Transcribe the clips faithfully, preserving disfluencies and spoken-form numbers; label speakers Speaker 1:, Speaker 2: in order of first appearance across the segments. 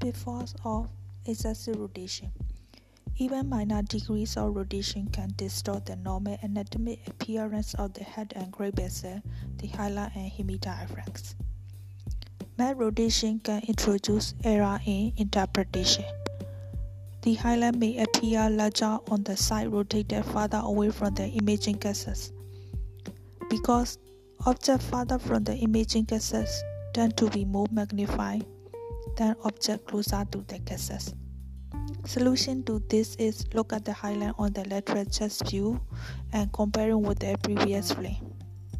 Speaker 1: Pitfalls of excessive rotation. Even minor degrees of rotation can distort the normal anatomic appearance of the head and great vessel, the hilar and hemidiaphragms. Mad rotation can introduce error in interpretation. The hilar may appear larger on the side rotated farther away from the imaging cases, because objects farther from the imaging cases tend to be more magnified than objects closer to the cases. Solution to this is look at the hilar on the lateral chest view and comparing with the previous frame.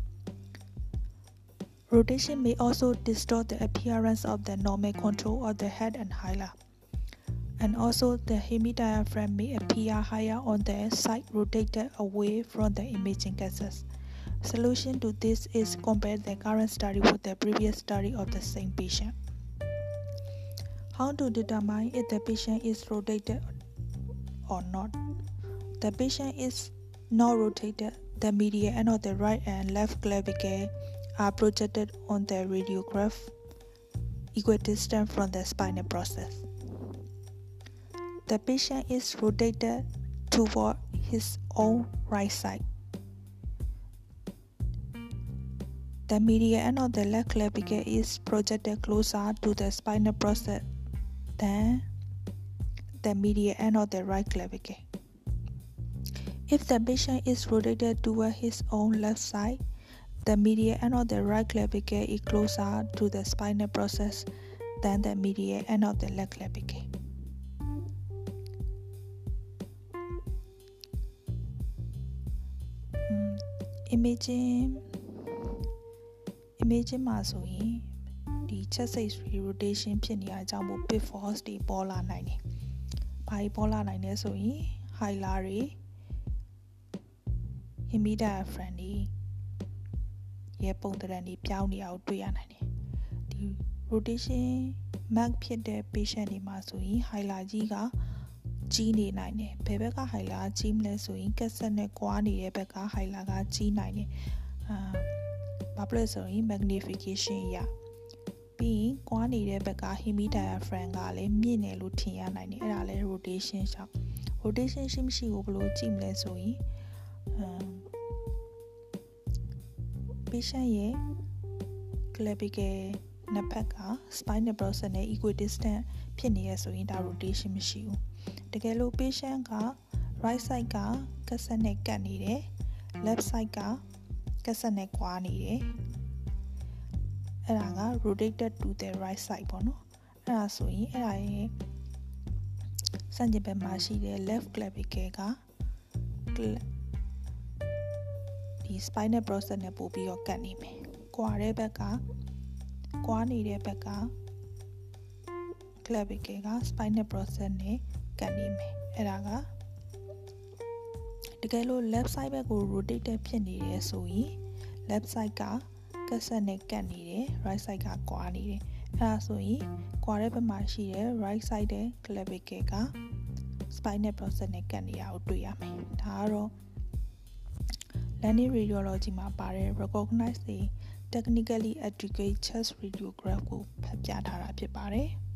Speaker 1: Rotation may also distort the appearance of the normal contour of the head and hilar, and also the hemidiaphragm may appear higher on the side rotated away from the imaging cases. Solution to this is compare the current study with the previous study of the same patient. How to determine if the patient is rotated or not? The patient is not rotated. The medial end of the right and left clavicle are projected on the radiograph equidistant from the spinal process. The patient is rotated toward his own right side. The medial end of the left clavicle is projected closer to the spinal process than the medial end of the right clavicle. If the patient is rotated toward his own left side, the medial end of the right clavicle is closer to the spinal process than the medial end of the left clavicle. Mm, imaging imaging မှာဆိုရင်ဒီ chest X ray rotation ဖြစ်နေတဲ့အကြောင်းမို့ pitfalls တွေပေါ်လာနိုင်တယ်။ဘာတွေပေါ်လာနိုင်လဲဆိုရင် hilar တွေ hemidiaphragm တွေရဲ့ပုံသဏ္ဍာန်တွေပြောင်းနေတာကိုတွေ့ရနိုင်တယ်။ဒီ rotation mark ဖြစ်တဲ့ patient တွေမှာဆိုရင် hilar ကြီးကကြီးနေနိုင်တယ်။ဘယ်ဘက်က hilar ကြီးမလဲဆိုရင် cassette နဲ့ကွာနေတဲ့ဘက်က hilar ကကြီးနိုင်တယ်။အာဘာဖြစ်လဲဆိုရင် magnification ရပြီးရင်ကွာနေတဲ့ဘက်က hemidiaphragm ကလည်းမြင့်နေလို့ထင်ရနိုင်တယ်။အဲ့ဒါလည်း rotation ရှောက် rotation ရှိမရှိကိုဘယ်လိုကြည့်မလဲဆိုရင်အမ် patient ရဲ့ clavicle နှစ်ဖက်က spinal process နဲ့ equidistant ဖြစ်နေရဆိုရင်ဒါ rotation မရှိဘူး။တကယ်လို့ patient က right side က cassette နဲ့ကပ်နေတယ် left side က cassette နဲ့ကွာနေတယ်အဲ့ဒါက rotated to the right side ပေါ့နော်အဲ့ဒါဆိုရင်အဲ့ဒါရဲ့စံကျင်ဘက်မှာရှိတဲ့ left clavicle ကဒီ spinal process နဲ့ပို့ပြီးတော့ကပ်နေမယ်ကွာတဲ့ဘက်ကကွာနေတဲ့ဘက်က clavicle က spinal process နဲ့ကပ်နေမယ်အဲ့ဒါကတကယ်လို့ left side ဘက်ကို rotated ဖြစ်နေတယ်ဆိုရင် left side က cassette နဲ့ကပ်နေတယ် right side ကကွာနေတယ်အဲ့ဒါဆိုရင်ကွာတဲ့ဘက်မှာရှိတဲ့ right side တဲ့ clavicle က spinal process နဲ့ကပ်နေတာကိုတွေ့ရမယ်ဒါကတော့ Lani radiology မှာပါတဲ့ recognize the technically adequate chest radiograph ကိုဖတ်ပြထားတာဖြစ်ပါတယ်